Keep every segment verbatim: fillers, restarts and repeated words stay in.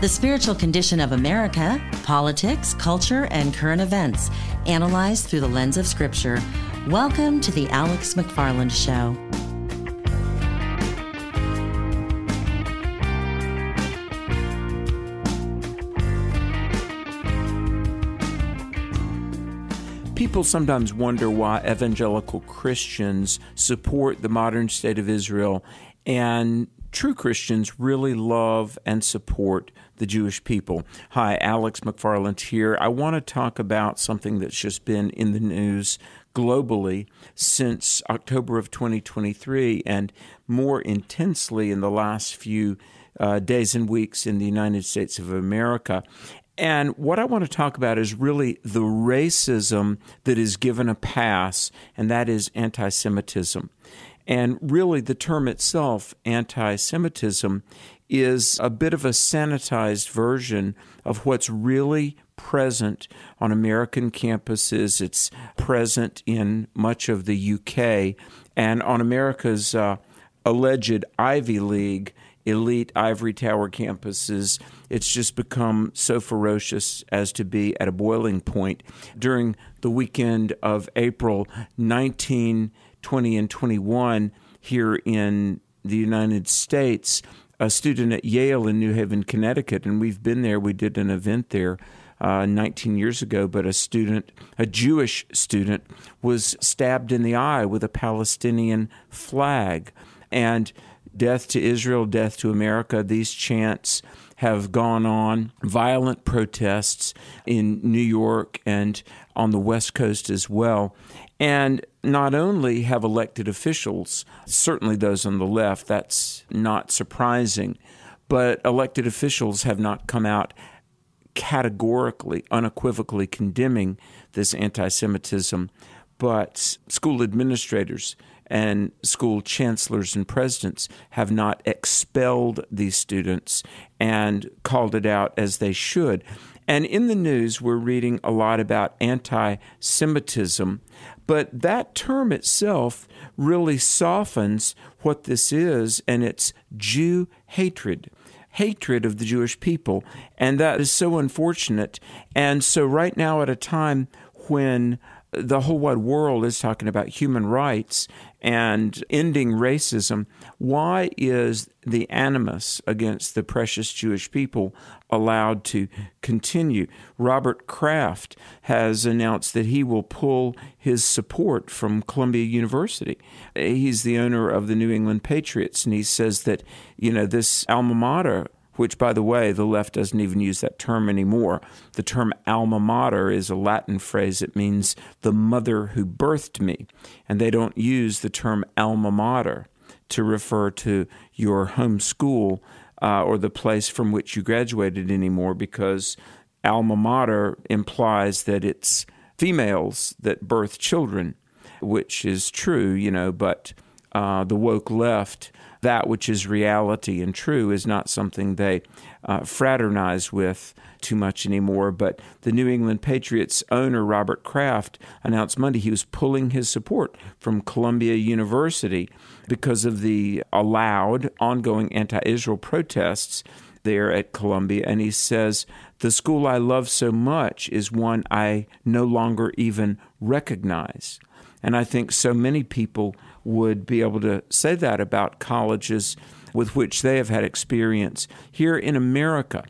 The spiritual condition of America, politics, culture, and current events, analyzed through the lens of Scripture. Welcome to the Alex McFarland Show. People sometimes wonder why evangelical Christians support the modern state of Israel, and true Christians really love and support the Jewish people. Hi, Alex McFarland here. I want to talk about something that's just been in the news globally since October of twenty twenty-three, and more intensely in the last few uh, days and weeks in the United States of America. And what I want to talk about is really the racism that is given a pass, and that is anti-Semitism. And really the term itself, anti-Semitism, is a bit of a sanitized version of what's really present on American campuses. It's present in much of the U K and on America's uh, alleged Ivy League elite ivory tower campuses. It's just become so ferocious as to be at a boiling point. During the weekend of April nineteen, twenty, and twenty-one here in the United States, a student at Yale in New Haven, Connecticut, and we've been there, we did an event there uh, nineteen years ago, but a student, a Jewish student, was stabbed in the eye with a Palestinian flag. And death to Israel, death to America, these chants have gone on. Violent protests in New York and on the West Coast as well. And not only have elected officials, certainly those on the left, that's not surprising, but elected officials have not come out categorically, unequivocally condemning this anti-Semitism, but school administrators and school chancellors and presidents have not expelled these students and called it out as they should. And in the news, we're reading a lot about anti-Semitism, but that term itself really softens what this is, and it's Jew hatred. Hatred of the Jewish people, and that is so unfortunate. And so right now, at a time when the whole wide world is talking about human rights and ending racism, why is the animus against the precious Jewish people allowed to continue? Robert Kraft has announced that he will pull his support from Columbia University. He's the owner of the New England Patriots, and he says that, you know, this alma mater, which, by the way, the left doesn't even use that term anymore. The term alma mater is a Latin phrase. It means the mother who birthed me. And they don't use the term alma mater to refer to your home school uh, or the place from which you graduated anymore, because alma mater implies that it's females that birth children, which is true, you know, but uh, the woke left, that which is reality and true, is not something they uh, fraternize with too much anymore. But the New England Patriots owner, Robert Kraft, announced Monday he was pulling his support from Columbia University because of the allowed ongoing anti-Israel protests there at Columbia. And he says, "The school I love so much is one I no longer even recognize." And I think so many people would be able to say that about colleges with which they have had experience. Here in America,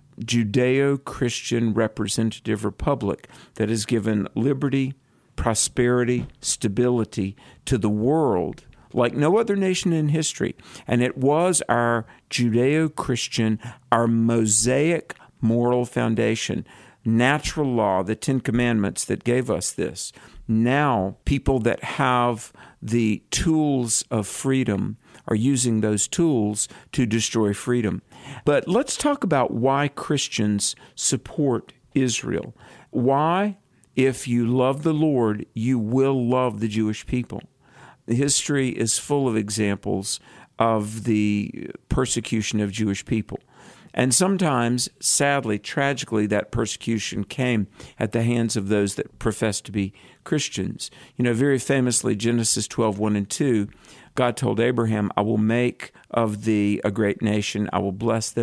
Judeo-Christian Representative Republic that has given liberty, prosperity, stability to the world like no other nation in history. And it was our Judeo-Christian, our Mosaic moral foundation, natural law, the Ten Commandments that gave us this. Now, people that have the tools of freedom are using those tools to destroy freedom. But let's talk about why Christians support Israel. Why, if you love the Lord, you will love the Jewish people. History is full of examples of the persecution of Jewish people. And sometimes, sadly, tragically, that persecution came at the hands of those that profess to be Christians. You know, very famously, Genesis twelve, one and two, God told Abraham, I will make of thee a great nation. I will bless them that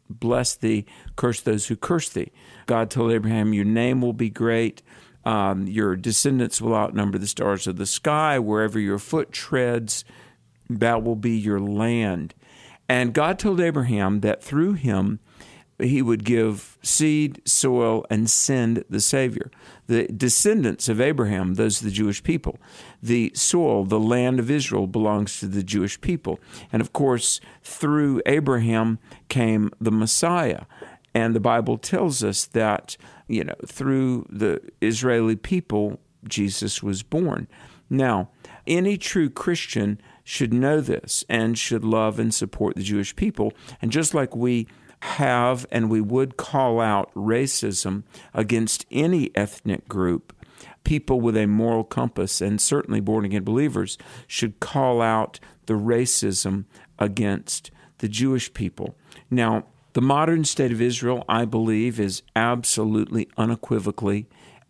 bless thee, curse those who curse thee. God told Abraham, your name will be great. Um, your descendants will outnumber the stars of the sky. Wherever your foot treads, that will be your land. And God told Abraham that through him, he would give seed, soil, and send the Savior. The descendants of Abraham, those are the Jewish people. The soil, the land of Israel, belongs to the Jewish people. And of course, through Abraham came the Messiah. And the Bible tells us that, you know, through the Israeli people, Jesus was born. Now, any true Christian should know this and should love and support the Jewish people. And just like we have and we would call out racism against any ethnic group, people with a moral compass, and certainly born-again believers, should call out the racism against the Jewish people. Now, the modern state of Israel, I believe, is absolutely, unequivocally,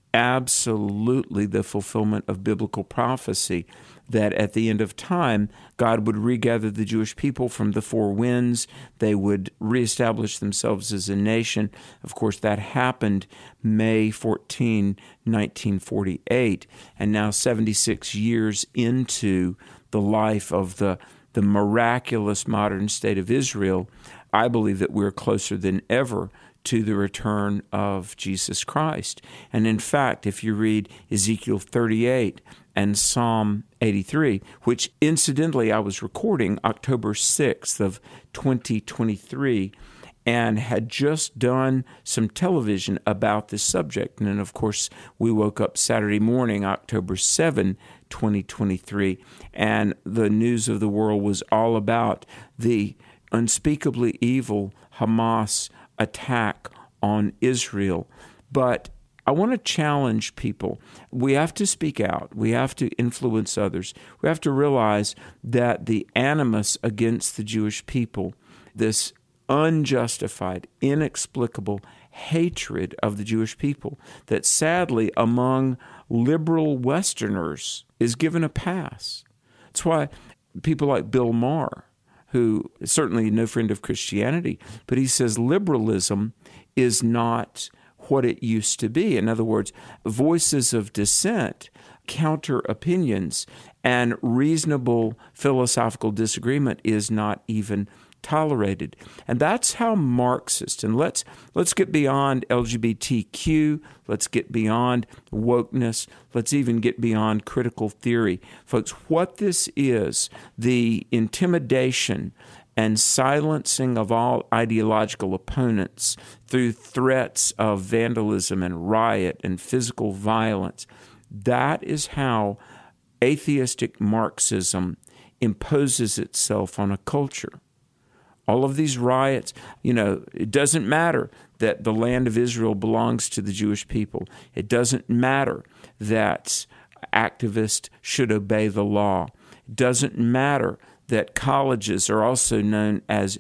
absolutely the fulfillment of biblical prophecy that at the end of time, God would regather the Jewish people from the four winds. They would reestablish themselves as a nation. Of course, that happened May fourteenth, nineteen forty-eight, and now seventy-six years into the life of the, the miraculous modern state of Israel, I believe that we're closer than ever to the return of Jesus Christ. And in fact, if you read Ezekiel thirty-eight and Psalm eighty-three, which incidentally I was recording October sixth of twenty twenty-three, and had just done some television about this subject. And then, of course, we woke up Saturday morning, October seventh, twenty twenty-three, and the news of the world was all about the unspeakably evil Hamas attack on Israel. But I want to challenge people. We have to speak out. We have to influence others. We have to realize that the animus against the Jewish people, this unjustified, inexplicable hatred of the Jewish people, that sadly among liberal Westerners is given a pass. That's why people like Bill Maher, who is certainly no friend of Christianity, but he says liberalism is not what it used to be. In other words, voices of dissent, counter opinions, and reasonable philosophical disagreement is not even tolerated. And that's how Marxist, and let's let's get beyond L G B T Q, let's get beyond wokeness, let's even get beyond critical theory. Folks, what this is, the intimidation and silencing of all ideological opponents through threats of vandalism and riot and physical violence, that is how atheistic Marxism imposes itself on a culture. All of these riots, you know, it doesn't matter that the land of Israel belongs to the Jewish people. It doesn't matter that activists should obey the law. It doesn't matter that colleges are also known as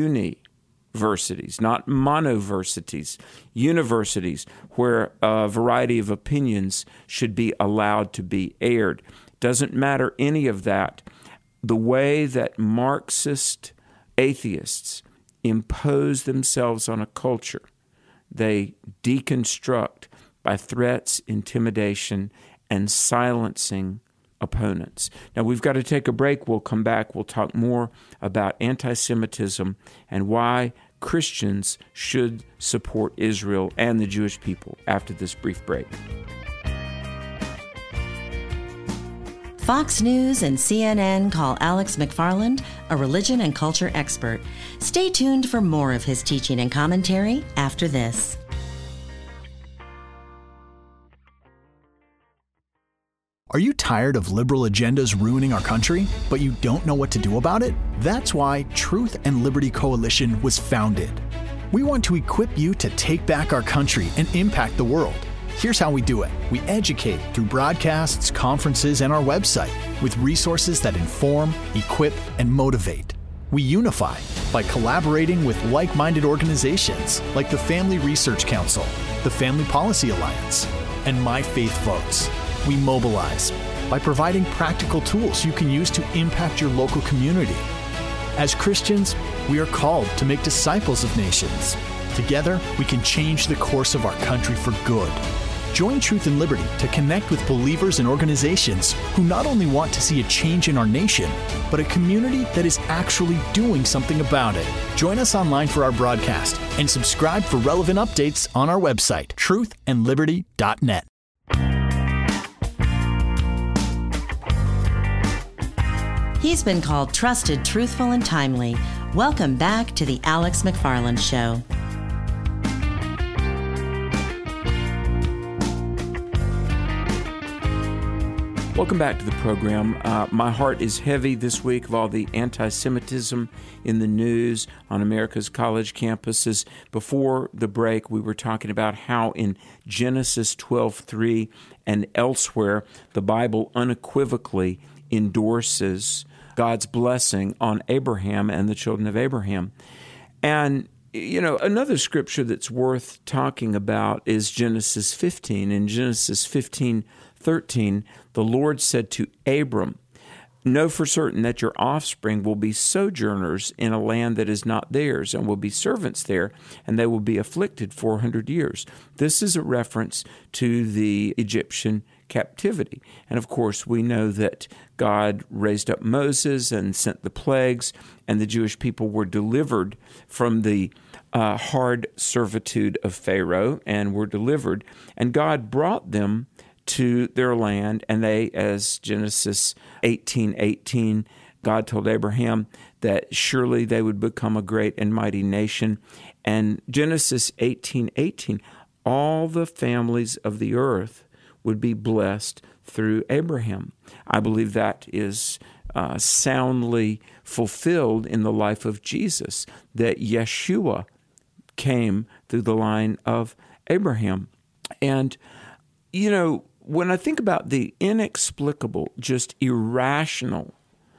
universities, not monoversities, universities where a variety of opinions should be allowed to be aired. It doesn't matter any of that. The way that Marxist atheists impose themselves on a culture, they deconstruct by threats, intimidation, and silencing opponents. Now, we've got to take a break. We'll come back. We'll talk more about anti-Semitism and why Christians should support Israel and the Jewish people after this brief break. Fox News and C N N call Alex McFarland a religion and culture expert. Stay tuned for more of his teaching and commentary after this. Are you tired of liberal agendas ruining our country, but you don't know what to do about it? That's why Truth and Liberty Coalition was founded. We want to equip you to take back our country and impact the world. Here's how we do it. We educate through broadcasts, conferences, and our website with resources that inform, equip, and motivate. We unify by collaborating with like-minded organizations like the Family Research Council, the Family Policy Alliance, and My Faith Votes. We mobilize by providing practical tools you can use to impact your local community. As Christians, we are called to make disciples of nations. Together, we can change the course of our country for good. Join Truth and Liberty to connect with believers and organizations who not only want to see a change in our nation, but a community that is actually doing something about it. Join us online for our broadcast and subscribe for relevant updates on our website, truth and liberty dot net. He's been called trusted, truthful, and timely. Welcome back to the Alex McFarland Show. Welcome back to the program. Uh, my heart is heavy this week of all the anti-Semitism in the news on America's college campuses. Before the break, we were talking about how in Genesis twelve three and elsewhere, the Bible unequivocally endorses God's blessing on Abraham and the children of Abraham. And, you know, another scripture that's worth talking about is Genesis fifteen. In Genesis fifteen thirteen, the Lord said to Abram, "Know for certain that your offspring will be sojourners in a land that is not theirs, and will be servants there, and they will be afflicted four hundred years." This is a reference to the Egyptian captivity. And of course, we know that God raised up Moses and sent the plagues, and the Jewish people were delivered from the uh, hard servitude of Pharaoh and were delivered. And God brought them to their land, and they, as Genesis eighteen eighteen, God told Abraham that surely they would become a great and mighty nation. And Genesis eighteen eighteen, all the families of the earth would be blessed through Abraham. I believe that is uh, soundly fulfilled in the life of Jesus, that Yeshua came through the line of Abraham. And, you know, when I think about the inexplicable, just irrational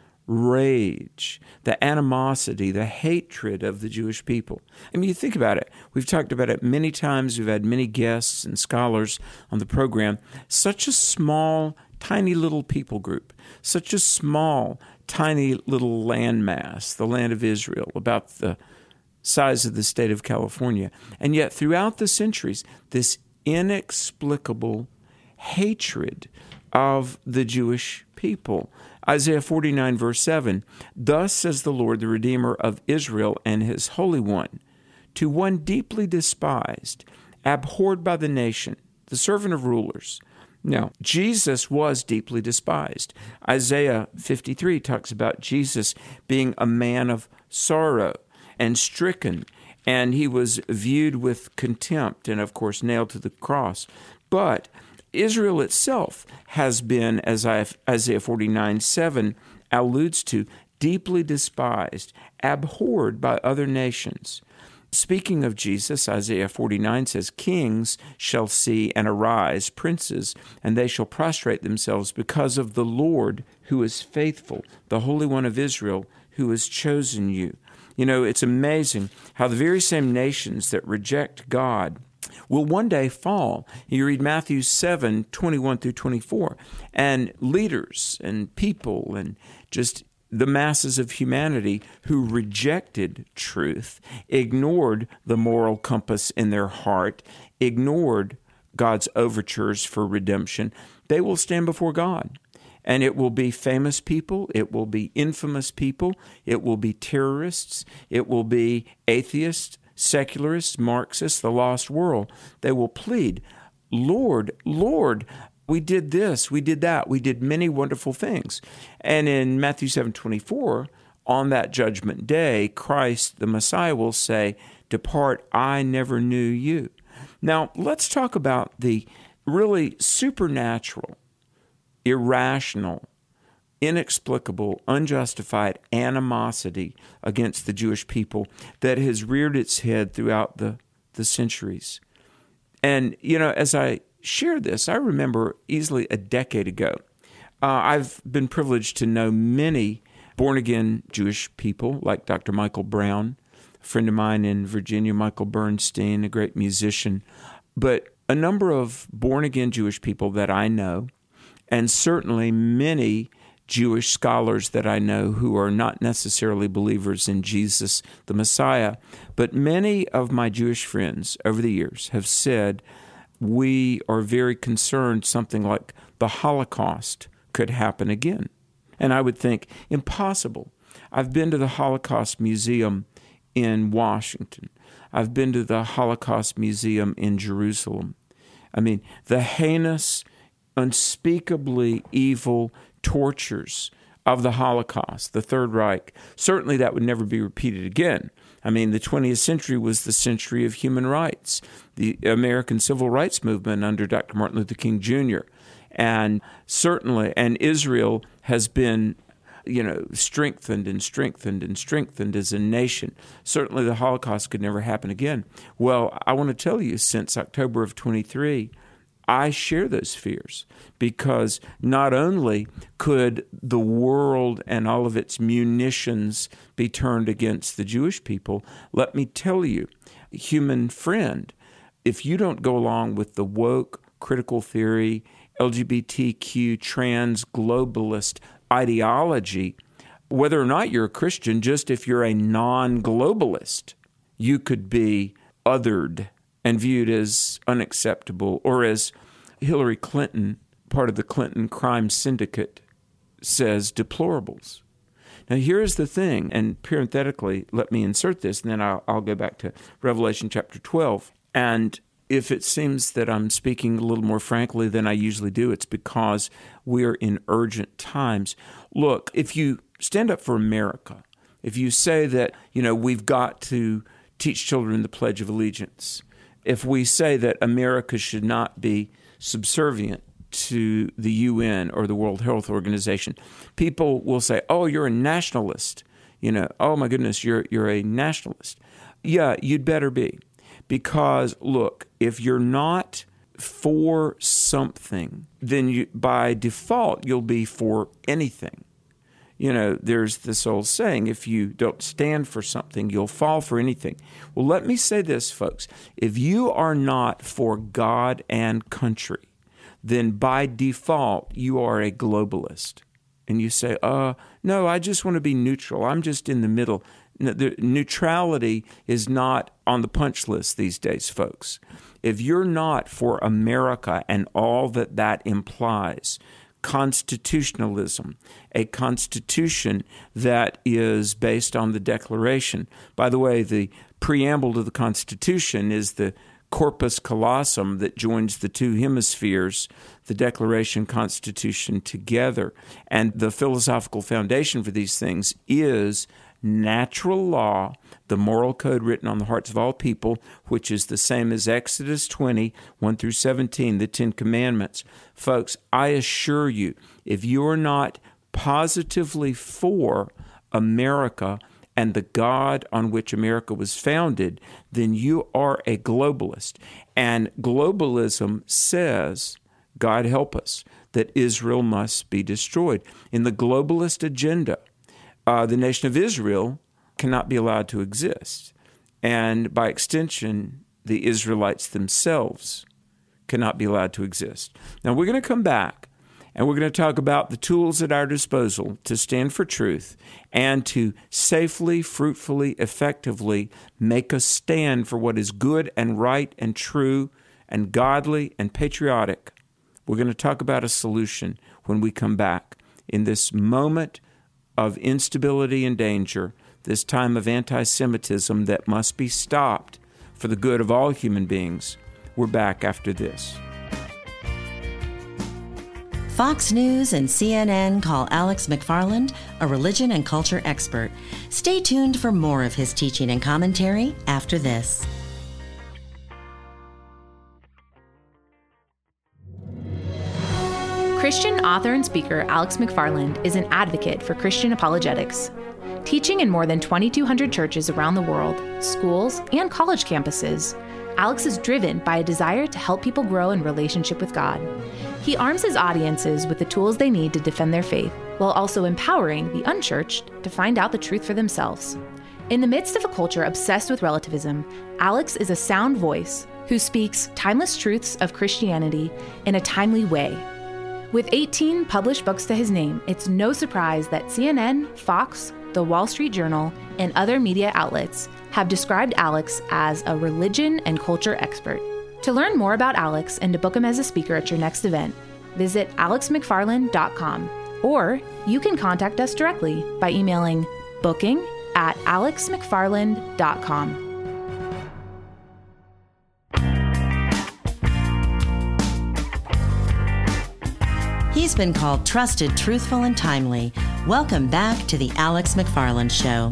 rage, the animosity, the hatred of the Jewish people. I mean, you think about it. We've talked about it many times. We've had many guests and scholars on the program. Such a small, tiny little people group, such a small, tiny little landmass, the land of Israel, about the size of the state of California. And yet, throughout the centuries, this inexplicable hatred of the Jewish people. Isaiah forty-nine, verse seven, "Thus says the Lord, the Redeemer of Israel and his Holy One, to one deeply despised, abhorred by the nation, the servant of rulers." Now, Jesus was deeply despised. Isaiah fifty-three talks about Jesus being a man of sorrow and stricken, and he was viewed with contempt and, of course, nailed to the cross. But Israel itself has been, as Isaiah forty-nine seven alludes to, deeply despised, abhorred by other nations. Speaking of Jesus, Isaiah forty-nine says, "Kings shall see and arise, princes, and they shall prostrate themselves because of the Lord who is faithful, the Holy One of Israel who has chosen you." You know, it's amazing how the very same nations that reject God will one day fall. You read Matthew seven, twenty-one through twenty-four, and leaders and people and just the masses of humanity who rejected truth, ignored the moral compass in their heart, ignored God's overtures for redemption, they will stand before God. And it will be famous people, it will be infamous people, it will be terrorists, it will be atheists, secularists, Marxists, the lost world. They will plead, "Lord, Lord, we did this, we did that, we did many wonderful things." And in Matthew seven twenty-four, on that judgment day, Christ, the Messiah, will say, "Depart, I never knew you." Now, let's talk about the really supernatural, irrational, inexplicable, unjustified animosity against the Jewish people that has reared its head throughout the, the centuries. And, you know, as I share this, I remember easily a decade ago, uh, I've been privileged to know many born-again Jewish people like Doctor Michael Brown, a friend of mine in Virginia, Michael Bernstein, a great musician, but a number of born-again Jewish people that I know, and certainly many Jewish scholars that I know who are not necessarily believers in Jesus, the Messiah. But many of my Jewish friends over the years have said, we are very concerned something like the Holocaust could happen again. And I would think, impossible. I've been to the Holocaust Museum in Washington. I've been to the Holocaust Museum in Jerusalem. I mean, the heinous, unspeakably evil tortures of the Holocaust, the Third Reich, certainly that would never be repeated again. I mean, the twentieth century was the century of human rights, the American Civil Rights Movement under Doctor Martin Luther King Junior And certainly, and Israel has been, you know, strengthened and strengthened and strengthened as a nation. Certainly the Holocaust could never happen again. Well, I want to tell you, since October of twenty-three, I share those fears, because not only could the world and all of its munitions be turned against the Jewish people, let me tell you, human friend, if you don't go along with the woke, critical theory, L G B T Q, trans, globalist ideology, whether or not you're a Christian, just if you're a non-globalist, you could be othered and viewed as unacceptable, or as Hillary Clinton, part of the Clinton crime syndicate, says, deplorables. Now, here's the thing, and parenthetically, let me insert this, and then I'll, I'll go back to Revelation chapter twelve. And if it seems that I'm speaking a little more frankly than I usually do, it's because we're in urgent times. Look, if you stand up for America, if you say that, you know, we've got to teach children the Pledge of Allegiance, if we say that America should not be subservient to the U N or the World Health Organization, people will say, oh, you're a nationalist. You know, oh, my goodness, you're you're a nationalist. Yeah, you'd better be. Because, look, if you're not for something, then you, by default, you'll be for anything. You know, there's this old saying, if you don't stand for something, you'll fall for anything. Well, let me say this, folks. If you are not for God and country, then by default, you are a globalist. And you say, uh, no, I just want to be neutral. I'm just in the middle. No, the neutrality is not on the punch list these days, folks. If you're not for America and all that that implies, constitutionalism, a constitution that is based on the Declaration. By the way, the preamble to the Constitution is the corpus callosum that joins the two hemispheres, the Declaration, Constitution, together. And the philosophical foundation for these things is natural law, the moral code written on the hearts of all people, which is the same as Exodus twenty, one through seventeen, the Ten Commandments. Folks, I assure you, if you are not positively for America and the God on which America was founded, then you are a globalist. And globalism says, God help us, that Israel must be destroyed. In the globalist agenda, Uh, the nation of Israel cannot be allowed to exist. And by extension, the Israelites themselves cannot be allowed to exist. Now, we're going to come back, and we're going to talk about the tools at our disposal to stand for truth and to safely, fruitfully, effectively make a stand for what is good and right and true and godly and patriotic. We're going to talk about a solution when we come back in this moment of instability and danger, this time of anti-Semitism that must be stopped for the good of all human beings. We're back after this. Fox News and C N N call Alex McFarland a religion and culture expert. Stay tuned for more of his teaching and commentary after this. Christian author and speaker Alex McFarland is an advocate for Christian apologetics. Teaching in more than twenty-two hundred churches around the world, schools, and college campuses, Alex is driven by a desire to help people grow in relationship with God. He arms his audiences with the tools they need to defend their faith, while also empowering the unchurched to find out the truth for themselves. In the midst of a culture obsessed with relativism, Alex is a sound voice who speaks timeless truths of Christianity in a timely way. With eighteen published books to his name, it's no surprise that C N N, Fox, The Wall Street Journal, and other media outlets have described Alex as a religion and culture expert. To learn more about Alex and to book him as a speaker at your next event, visit alex mcfarland dot com, or you can contact us directly by emailing booking at alex mcfarland dot com. He's been called trusted, truthful, and timely. Welcome back to the Alex McFarland Show.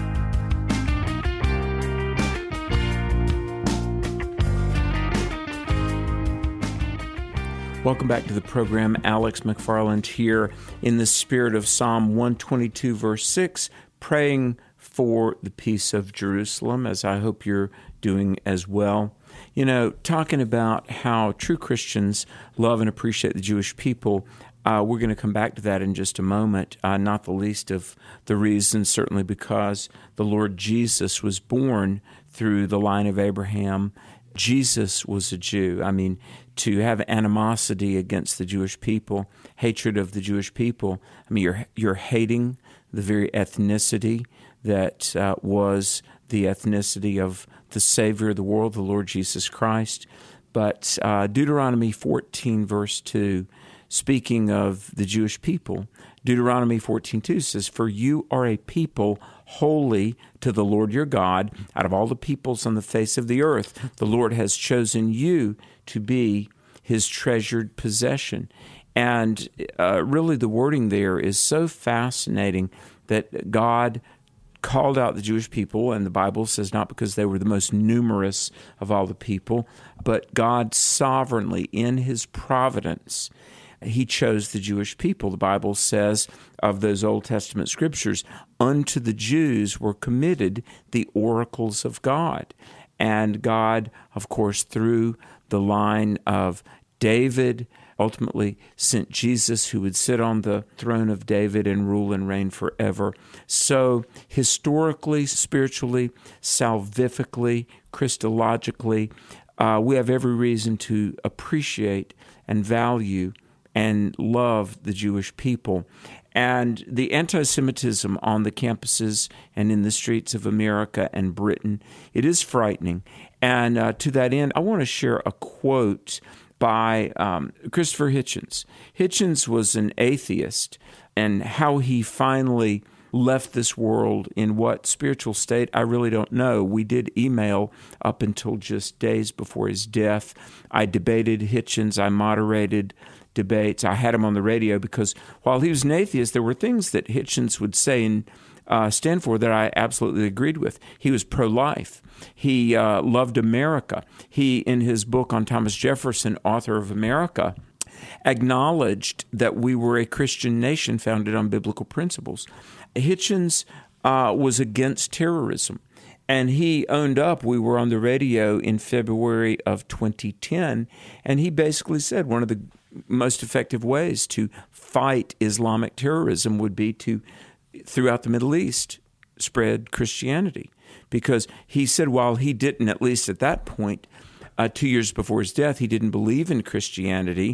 Welcome back to the program. Alex McFarland here in the spirit of Psalm one twenty-two, verse six, praying for the peace of Jerusalem, as I hope you're doing as well. You know, talking about how true Christians love and appreciate the Jewish people, uh, we're going to come back to that in just a moment, uh, not the least of the reasons, certainly because the Lord Jesus was born through the line of Abraham. Jesus was a Jew. I mean, to have animosity against the Jewish people, hatred of the Jewish people, I mean, you're, you're hating the very ethnicity that uh, was the ethnicity of the Savior of the world, the Lord Jesus Christ. But uh, Deuteronomy fourteen, verse two, speaking of the Jewish people, Deuteronomy fourteen two says, "For you are a people holy to the Lord your God. Out of all the peoples on the face of the earth, the Lord has chosen you to be his treasured possession." And uh, really the wording there is so fascinating that God called out the Jewish people, and the Bible says not because they were the most numerous of all the people, but God sovereignly, in his providence, he chose the Jewish people. The Bible says of those Old Testament scriptures, unto the Jews were committed the oracles of God. And God, of course, through the line of David, ultimately sent Jesus, who would sit on the throne of David and rule and reign forever. So historically, spiritually, salvifically, Christologically, uh, we have every reason to appreciate and value and love the Jewish people. And the anti-Semitism on the campuses and in the streets of America and Britain, it is frightening. And uh, to that end, I want to share a quote by um, Christopher Hitchens. Hitchens was an atheist, and how he finally left this world in what spiritual state, I really don't know. We did email up until just days before his death. I debated Hitchens. I moderated debates. I had him on the radio because while he was an atheist, there were things that Hitchens would say and uh, stand for that I absolutely agreed with. He was pro-life. He uh, loved America. He, in his book on Thomas Jefferson, author of America, acknowledged that we were a Christian nation founded on biblical principles. Hitchens uh, was against terrorism, and he owned up. We were on the radio in February of twenty ten, and he basically said one of the most effective ways to fight Islamic terrorism would be to, throughout the Middle East, spread Christianity. Because he said while he didn't, at least at that point, uh, two years before his death, he didn't believe in Christianity,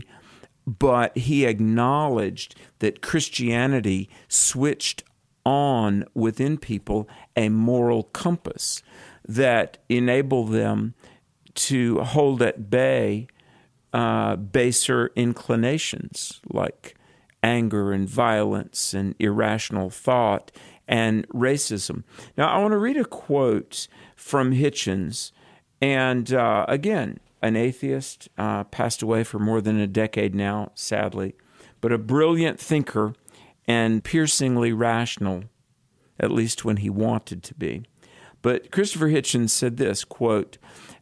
but he acknowledged that Christianity switched on within people a moral compass that enabled them to hold at bay uh, baser inclinations like anger and violence and irrational thought and racism. Now, I want to read a quote from Hitchens. And uh, again, an atheist, uh, passed away for more than a decade now, sadly, but a brilliant thinker and piercingly rational, at least when he wanted to be. But Christopher Hitchens said this, quote,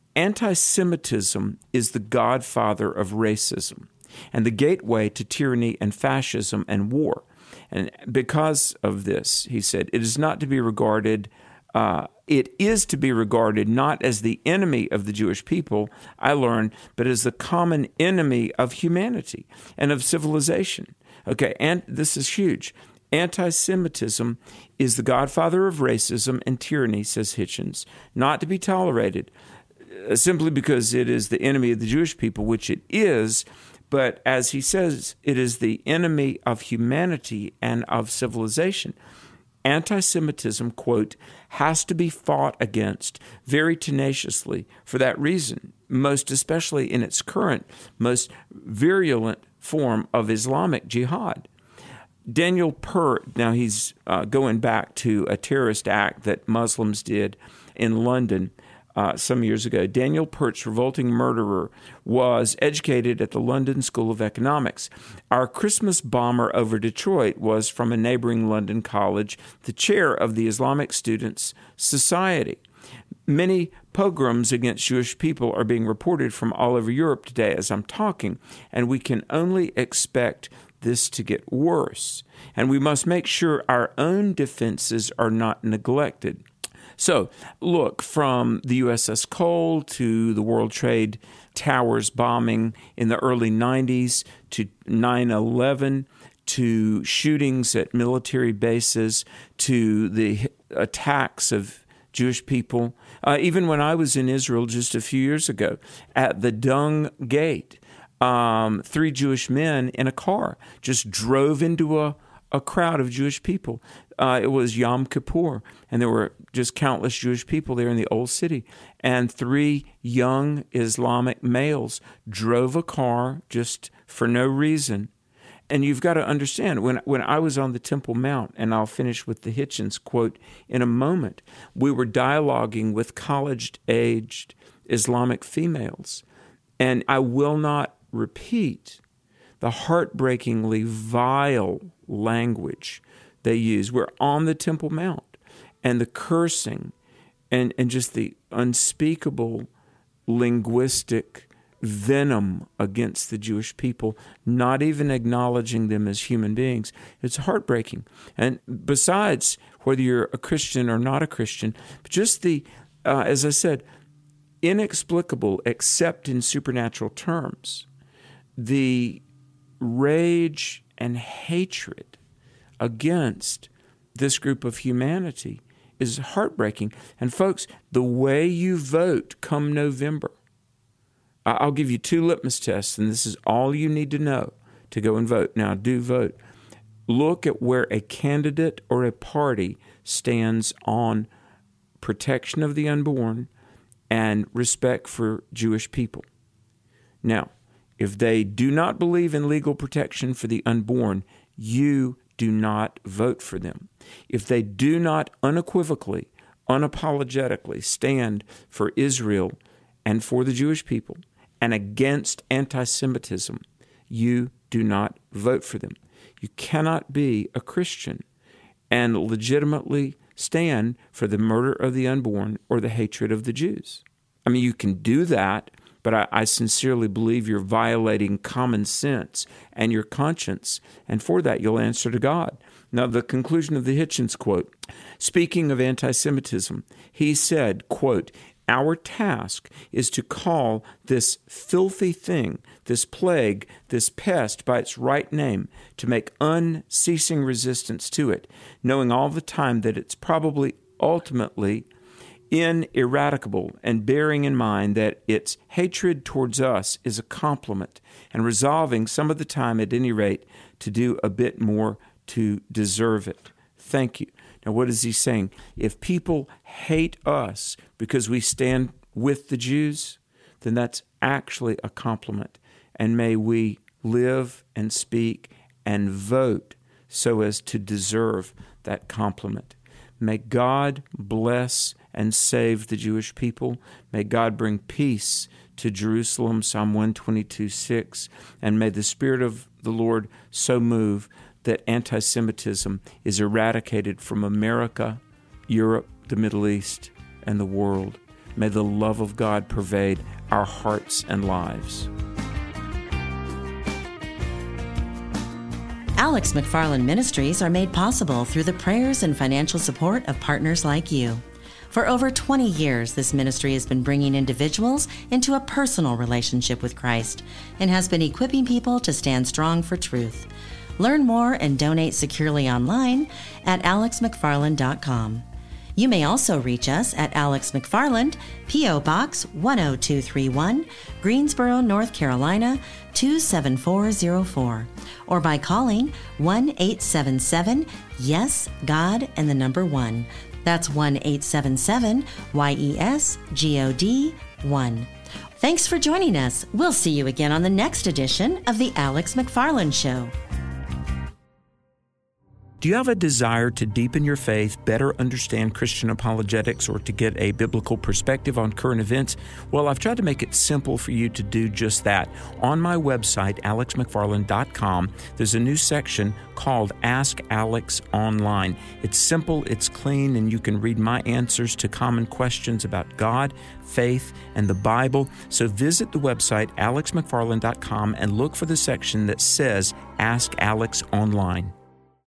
"Anti-Semitism is the godfather of racism and the gateway to tyranny and fascism and war. And because of this," he said, "it is not to be regarded, uh, it is to be regarded not as the enemy of the Jewish people, I learned, but as the common enemy of humanity and of civilization." Okay, and this is huge. "Anti-Semitism is the godfather of racism and tyranny," says Hitchens, "not to be tolerated uh, simply because it is the enemy of the Jewish people, which it is, But as he says, it is the enemy of humanity and of civilization. Anti-Semitism, quote, has to be fought against very tenaciously for that reason, most especially in its current, most virulent form of Islamic jihad. Daniel Pert, now he's uh, going back to a terrorist act that Muslims did in London uh, some years ago. Daniel Pert's revolting murderer was educated at the London School of Economics. Our Christmas bomber over Detroit was from a neighboring London college, the chair of the Islamic Students' Society. Many pogroms against Jewish people are being reported from all over Europe today as I'm talking, and we can only expect this to get worse. And we must make sure our own defenses are not neglected. So, look, from the U S S Cole to the World Trade Towers bombing in the early nineties to nine eleven to shootings at military bases to the attacks of Jewish people. Uh, even when I was in Israel just a few years ago at the Dung Gate, um, three Jewish men in a car just drove into a, a crowd of Jewish people. Uh, it was Yom Kippur, and there were just countless Jewish people there in the old city. And three young Islamic males drove a car just for no reason. And you've got to understand, when when I was on the Temple Mount, and I'll finish with the Hitchens quote in a moment, we were dialoguing with college-aged Islamic females. And I will not repeat the heartbreakingly vile language they use. We're on the Temple Mount, and the cursing and, and just the unspeakable linguistic venom against the Jewish people, not even acknowledging them as human beings. It's heartbreaking. And besides, whether you're a Christian or not a Christian, just the, uh, as I said, inexplicable except in supernatural terms, the rage and hatred against this group of humanity is heartbreaking. And folks, the way you vote come November, I'll give you two litmus tests, and this is all you need to know to go and vote. Now, do vote. Look at where a candidate or a party stands on protection of the unborn and respect for Jewish people. Now, if they do not believe in legal protection for the unborn, you do not vote for them. If they do not unequivocally, unapologetically stand for Israel and for the Jewish people and against anti-Semitism, you do not vote for them. You cannot be a Christian and legitimately stand for the murder of the unborn or the hatred of the Jews. I mean, you can do that, but I, I sincerely believe you're violating common sense and your conscience, and for that you'll answer to God. Now, the conclusion of the Hitchens quote, speaking of anti-Semitism, he said, quote, "Our task is to call this filthy thing, this plague, this pest by its right name, to make unceasing resistance to it, knowing all the time that it's probably ultimately ineradicable, and bearing in mind that its hatred towards us is a compliment, and resolving some of the time at any rate to do a bit more to deserve it. Thank you." Now, what is he saying? If people hate us because we stand with the Jews, then that's actually a compliment. And may we live and speak and vote so as to deserve that compliment. May God bless and save the Jewish people. May God bring peace to Jerusalem, Psalm one twenty-two six. And may the Spirit of the Lord so move that anti-Semitism is eradicated from America, Europe, the Middle East, and the world. May the love of God pervade our hearts and lives. Alex McFarland Ministries are made possible through the prayers and financial support of partners like you. For over twenty years, this ministry has been bringing individuals into a personal relationship with Christ and has been equipping people to stand strong for truth. Learn more and donate securely online at alex mcfarland dot com. You may also reach us at Alex McFarland, P O. Box one oh two three one, Greensboro, North Carolina two seven four zero four, or by calling one eight seven seven, YES, God, and the number one. That's one eight seven seven, Y E S, G O D, one. Thanks for joining us. We'll see you again on the next edition of The Alex McFarland Show. Do you have a desire to deepen your faith, better understand Christian apologetics, or to get a biblical perspective on current events? Well, I've tried to make it simple for you to do just that. On my website, alex mcfarland dot com, there's a new section called Ask Alex Online. It's simple, it's clean, and you can read my answers to common questions about God, faith, and the Bible. So visit the website, alex mcfarland dot com, and look for the section that says Ask Alex Online.